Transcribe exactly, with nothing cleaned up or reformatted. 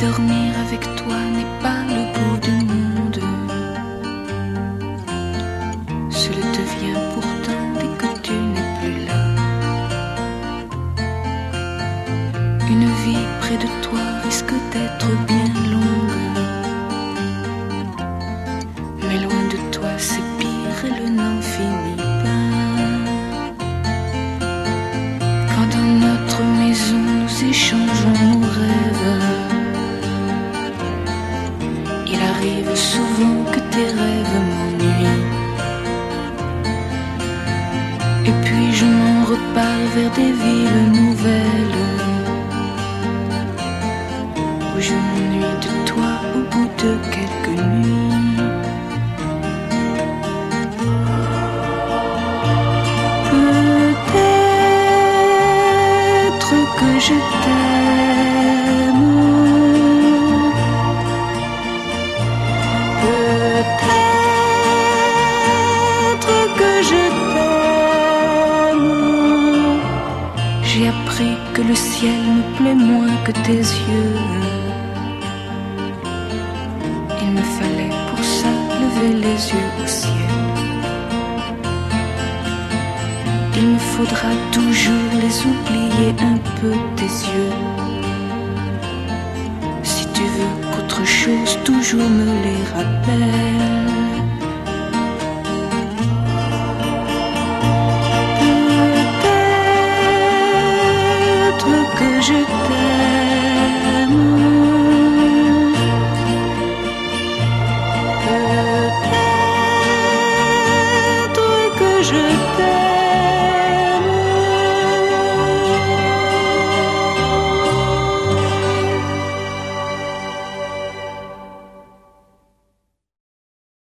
dormir avec toi n'est pas le bout du monde. Cela devient pourtant dès que tu n'es plus là. Une vie près de toi risque d'être bien longue, mais loin de toi c'est pire et le n'en finit pas. Quand dans notre maison nous échangeons nos rêves, il arrive souvent que tes rêves m'ennuient. Et puis je m'en repars vers des villes nouvelles, où je m'ennuie de toi au bout de quelques nuits. Peut-être que je t'aime, peut-être que je t'aime. J'ai appris que le ciel me plaît moins que tes yeux. Il me fallait pour ça lever les yeux au ciel. Il me faudra toujours les oublier un peu, tes yeux, si tu veux qu'autre chose toujours me les rappelle.